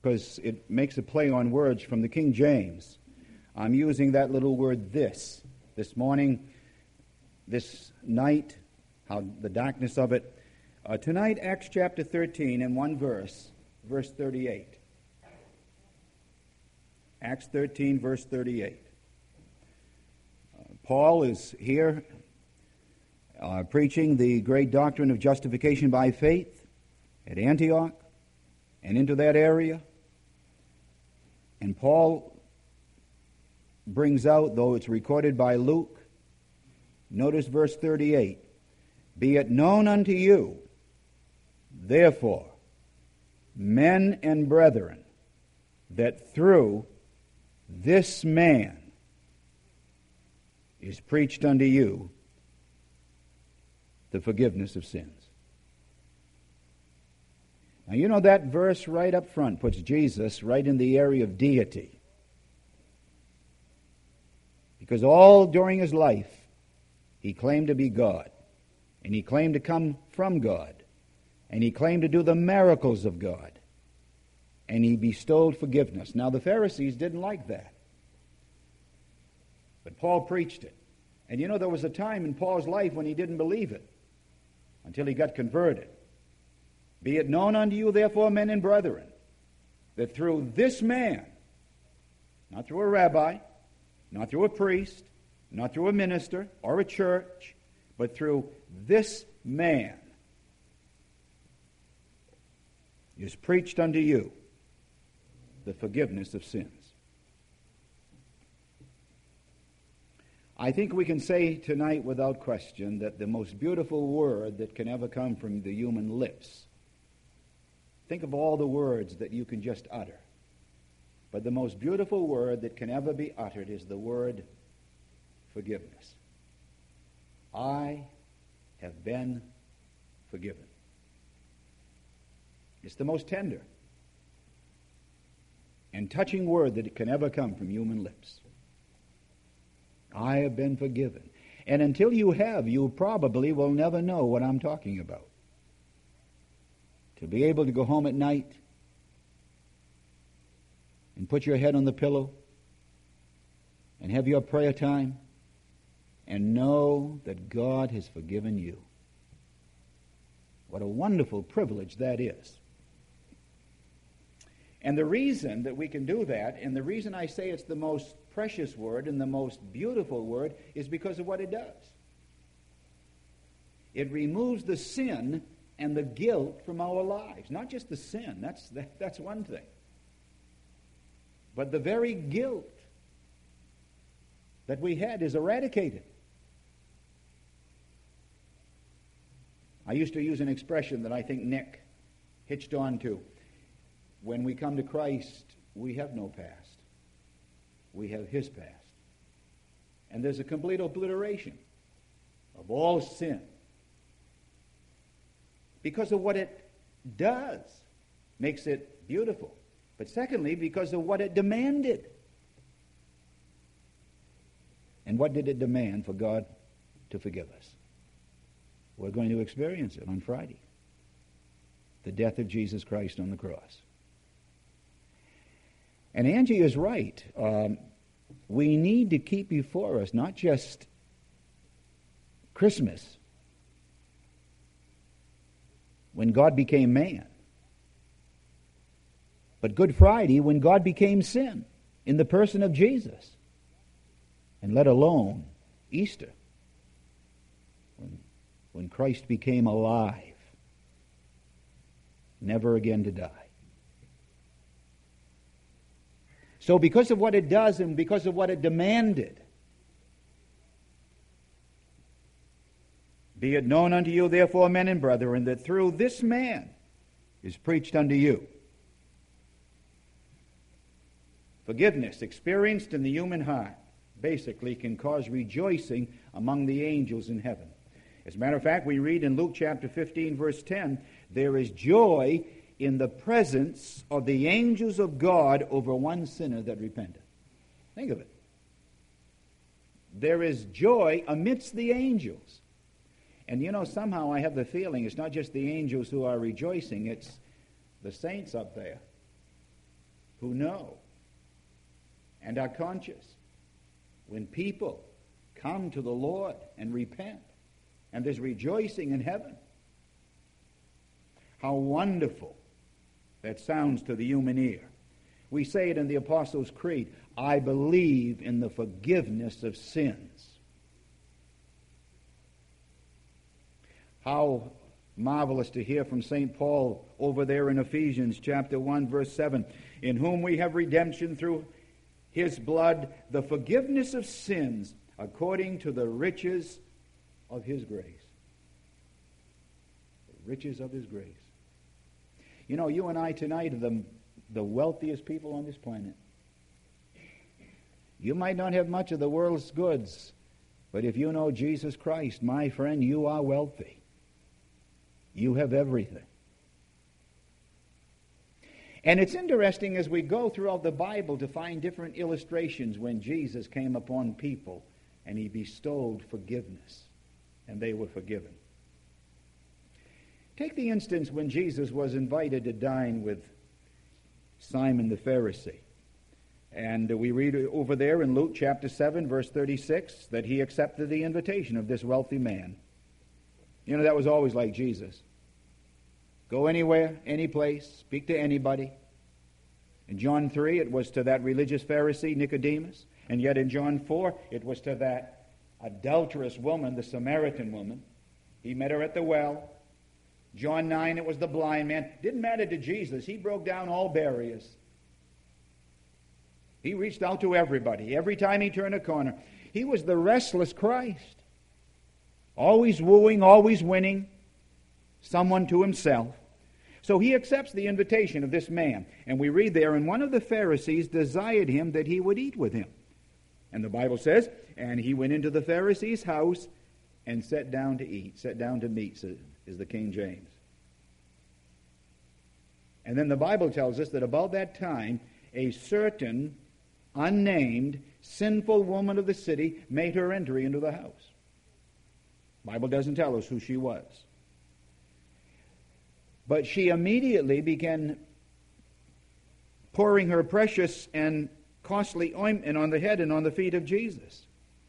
because it makes a play on words from the King James. I'm using that little word this morning, this night, how the darkness of it. Tonight, Acts chapter 13 and one verse 38. Acts 13, verse 38. Paul is here preaching the great doctrine of justification by faith at Antioch and into that area. And Paul brings out, though it's recorded by Luke, notice verse 38, "Be it known unto you, therefore, men and brethren, that through this man is preached unto you the forgiveness of sins." Now, you know that verse right up front puts Jesus right in the area of deity. Because all during his life, he claimed to be God. And he claimed to come from God. And he claimed to do the miracles of God. And he bestowed forgiveness. Now, the Pharisees didn't like that. But Paul preached it. And you know, there was a time in Paul's life when he didn't believe it until he got converted. "Be it known unto you, therefore, men and brethren, that through this man," not through a rabbi, not through a priest, not through a minister or a church, but through this man is preached unto you the forgiveness of sins. I think we can say tonight without question that the most beautiful word that can ever come from the human lips, think of all the words that you can just utter, but the most beautiful word that can ever be uttered is the word forgiveness. I have been forgiven. It's the most tender and touching word that can ever come from human lips. I have been forgiven. And until you have, you probably will never know what I'm talking about. To be able to go home at night and put your head on the pillow and have your prayer time and know that God has forgiven you. What a wonderful privilege that is. And the reason that we can do that, and the reason I say it's the most precious word and the most beautiful word, is because of what it does. It removes the sin and the guilt from our lives. Not just the sin, that's one thing. But the very guilt that we had is eradicated. I used to use an expression that I think Nick hitched on to. When we come to Christ, we have no past. We have his past. And there's a complete obliteration of all sin. Because of what it does makes it beautiful. But secondly, because of what it demanded. And what did it demand for God to forgive us? We're going to experience it on Friday. The death of Jesus Christ on the cross. And Angie is right. We need to keep before us not just Christmas, when God became man, but Good Friday, when God became sin in the person of Jesus, and let alone Easter, when Christ became alive, never again to die. So because of what it does and because of what it demanded, be it known unto you, therefore, men and brethren, that through this man is preached unto you forgiveness experienced in the human heart basically can cause rejoicing among the angels in heaven. As a matter of fact, we read in Luke chapter 15, verse 10, there is joy in the presence of the angels of God over one sinner that repenteth. Think of it. There is joy amidst the angels. And you know, somehow I have the feeling it's not just the angels who are rejoicing, it's the saints up there who know and are conscious when people come to the Lord and repent, and there's rejoicing in heaven. How wonderful that sounds to the human ear. We say it in the Apostles' Creed, I believe in the forgiveness of sins. How marvelous to hear from St. Paul over there in Ephesians chapter 1, verse 7, in whom we have redemption through his blood, the forgiveness of sins, according to the riches of his grace. The riches of his grace. You know, you and I tonight are the wealthiest people on this planet. You might not have much of the world's goods, but if you know Jesus Christ, my friend, you are wealthy. You have everything. And it's interesting as we go throughout the Bible to find different illustrations when Jesus came upon people and he bestowed forgiveness, and they were forgiven. Take the instance when Jesus was invited to dine with Simon the Pharisee. And we read over there in Luke chapter 7, verse 36, that he accepted the invitation of this wealthy man. You know, that was always like Jesus. Go anywhere, any place, speak to anybody. In John 3, it was to that religious Pharisee, Nicodemus. And yet in John 4, it was to that adulterous woman, the Samaritan woman. He met her at the well. John 9, it was the blind man. Didn't matter to Jesus. He broke down all barriers. He reached out to everybody. Every time he turned a corner. He was the restless Christ. Always wooing, always winning someone to himself. So he accepts the invitation of this man. And we read there, and one of the Pharisees desired him that he would eat with him. And the Bible says, and he went into the Pharisee's house and sat down to eat. Sat down to meat, is the King James. And then the Bible tells us that about that time, a certain unnamed, sinful woman of the city made her entry into the house. The Bible doesn't tell us who she was. But she immediately began pouring her precious and costly ointment on the head and on the feet of Jesus.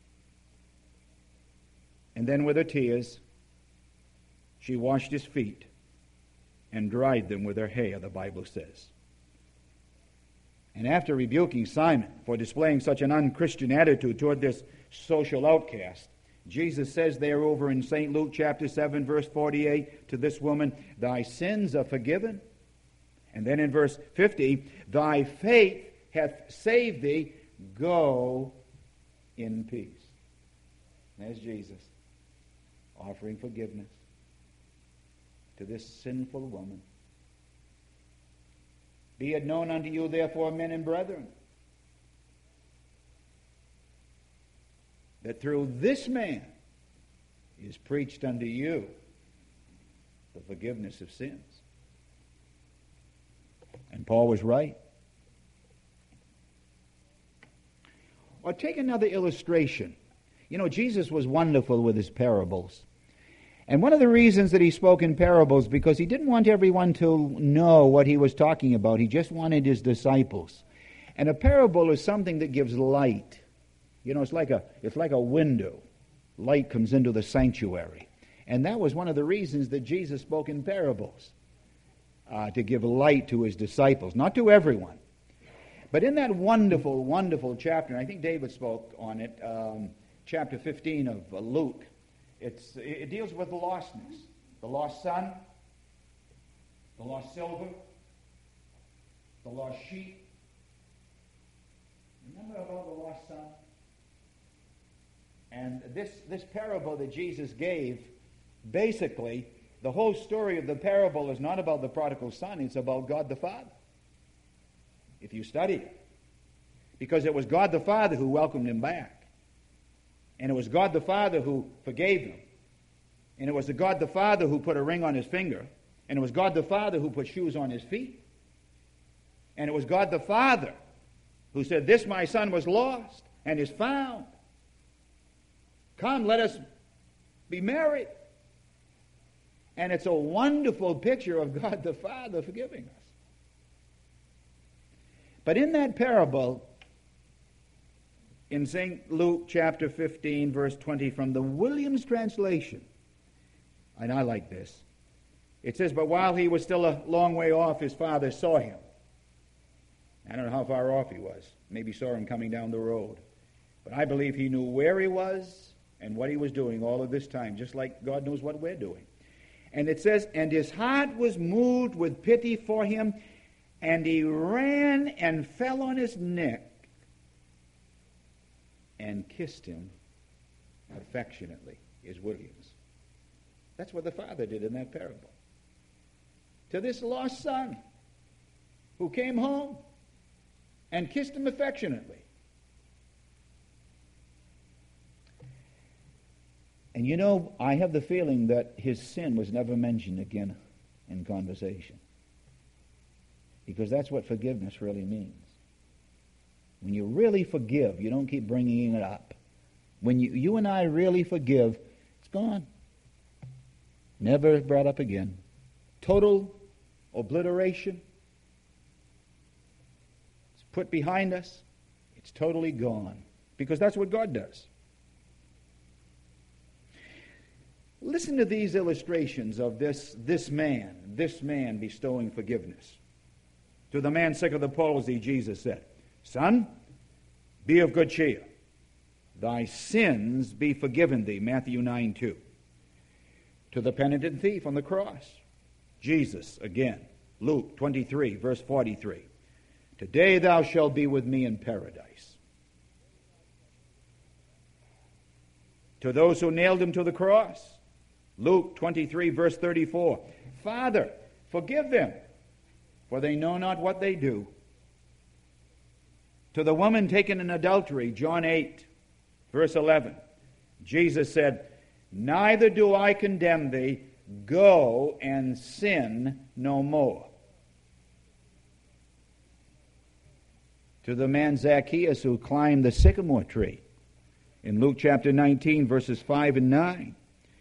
And then with her tears, she washed his feet and dried them with her hair, the Bible says. And after rebuking Simon for displaying such an unchristian attitude toward this social outcast, Jesus says there over in St. Luke chapter 7, verse 48, to this woman, thy sins are forgiven. And then in verse 50, thy faith hath saved thee, go in peace. There's Jesus offering forgiveness to this sinful woman. Be it known unto you, therefore, men and brethren, that through this man is preached unto you the forgiveness of sins. And Paul was right. Or take another illustration. You know, Jesus was wonderful with his parables. And one of the reasons that he spoke in parables, because he didn't want everyone to know what he was talking about. He just wanted his disciples. And a parable is something that gives light. You know, it's like a window. Light comes into the sanctuary. And that was one of the reasons that Jesus spoke in parables, to give light to his disciples, not to everyone. But in that wonderful, wonderful chapter, and I think David spoke on it, chapter 15 of Luke, it deals with the lostness. The lost son, the lost silver, the lost sheep. Remember about the lost son? And this parable that Jesus gave, basically, the whole story of the parable is not about the prodigal son, it's about God the Father. If you study it. Because it was God the Father who welcomed him back. And it was God the Father who forgave him. And it was the God the Father who put a ring on his finger. And it was God the Father who put shoes on his feet. And it was God the Father who said, this my son was lost and is found. Come, let us be married. And it's a wonderful picture of God the Father forgiving us. But in that parable, in St. Luke chapter 15, verse 20, from the Williams translation, and I like this, it says, but while he was still a long way off, his father saw him. I don't know how far off he was. Maybe saw him coming down the road. But I believe he knew where he was and what he was doing all of this time, just like God knows what we're doing. And it says, and his heart was moved with pity for him, and he ran and fell on his neck and kissed him affectionately, is Williams. That's what the father did in that parable. To this lost son who came home and kissed him affectionately. And you know, I have the feeling that his sin was never mentioned again in conversation. Because that's what forgiveness really means. When you really forgive, you don't keep bringing it up. When you and I really forgive, it's gone. Never brought up again. Total obliteration. It's put behind us. It's totally gone. Because that's what God does. Listen to these illustrations of this man bestowing forgiveness. To the man sick of the palsy, Jesus said, Son, be of good cheer. Thy sins be forgiven thee. Matthew 9:2. To the penitent thief on the cross, Jesus again. Luke 23, verse 43. Today thou shalt be with me in paradise. To those who nailed him to the cross, Luke 23, verse 34. Father, forgive them, for they know not what they do. To the woman taken in adultery, John 8, verse 11. Jesus said, Neither do I condemn thee, go and sin no more. To the man Zacchaeus who climbed the sycamore tree, in Luke chapter 19, verses 5 and 9.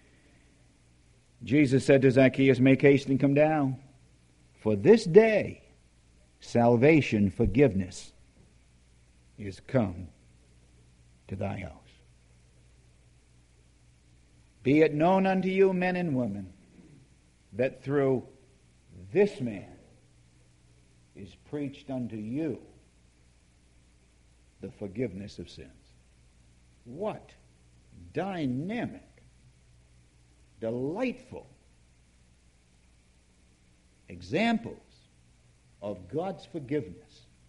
Jesus said to Zacchaeus, Make haste and come down, for this day salvation, forgiveness, is come to thy house. Be it known unto you, men and women, that through this man is preached unto you the forgiveness of sins. What dynamic, delightful examples of God's forgiveness.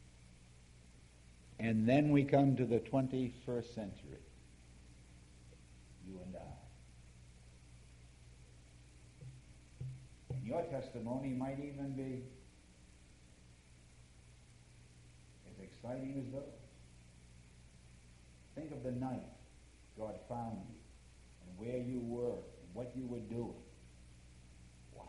And then we come to the 21st century, you and I. And your testimony might even be as exciting as those. Think of the night God found you and where you were and what you were doing. Wow.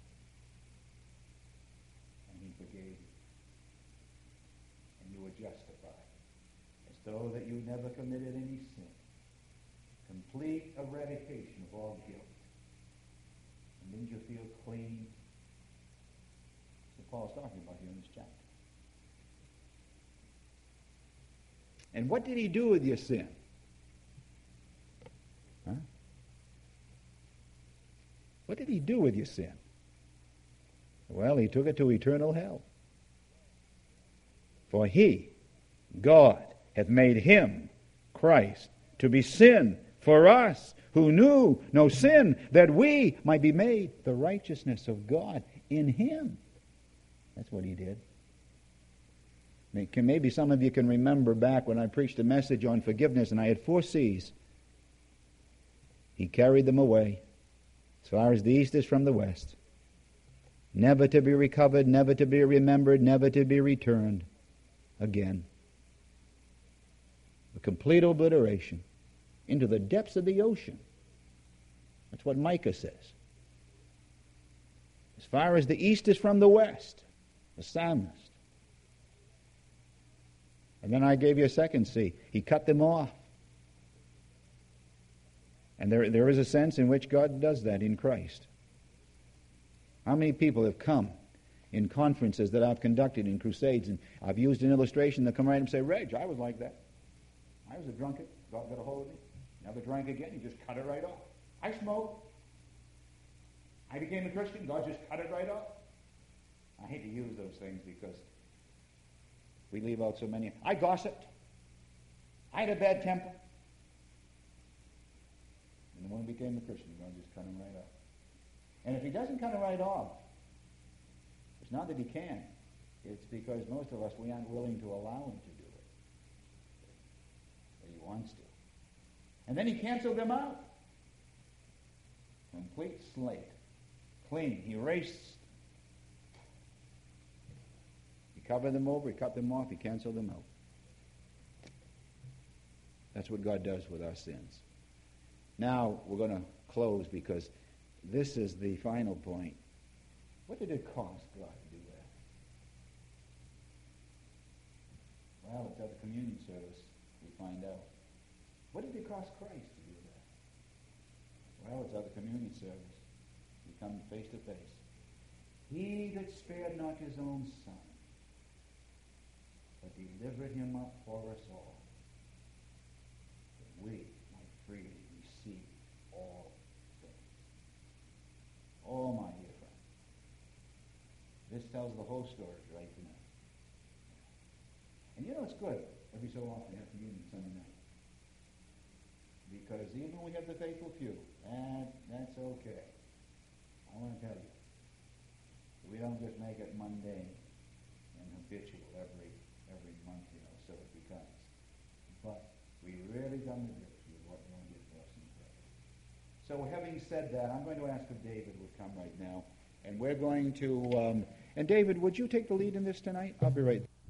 And he forgave you. And you were justified. As though that you never committed any sin. Complete eradication of all guilt. And didn't you feel clean? That's what Paul's talking about here in this chapter. And what did he do with your sin? Huh? What did he do with your sin? Well, he took it to eternal hell. For he, God, hath made him, Christ, to be sin for us, who knew no sin, that we might be made the righteousness of God in him. That's what he did. Maybe some of you can remember back when I preached a message on forgiveness and I had 4 C's. He carried them away as far as the east is from the west. Never to be recovered, never to be remembered, never to be returned again. A complete obliteration into the depths of the ocean. That's what Micah says. As far as the east is from the west, the psalmist. And then I gave you a second C. He cut them off. And there is a sense in which God does that in Christ. How many people have come in conferences that I've conducted, in crusades, and I've used an illustration. They'll come right and say, Reg, I was like that. I was a drunkard. God got a hold of me. Never drank again. He just cut it right off. I smoked. I became a Christian. God just cut it right off. I hate to use those things because we leave out so many. I gossiped. I had a bad temper. And when I became a Christian, God just cut him right off. And if he doesn't cut it right off, it's not that he can't. It's because most of us, we aren't willing to allow him to do it. But he wants to. And then he canceled them out. Complete slate. Clean. He erased. He covered them over. He cut them off. He canceled them out. That's what God does with our sins. Now we're going to close because this is the final point. What did it cost God to do that? Well, it's at the communion service we find out. What did it cost Christ to do that? Well, it's at the communion service. We come face to face. He that spared not his own son, but delivered him up for us all, that we might freely receive all things. Oh, my dear friend. This tells the whole story right tonight. And you know it's good every so often to have communion Sunday night. Because even when we have the faithful few, that's okay. I want to tell you, we don't just make it mundane and habitual every month, so it becomes. But we really come to grips with what God did for us in Christ. So having said that, I'm going to ask if David would come right now. And we're going to, and David, would you take the lead in this tonight? I'll be right there.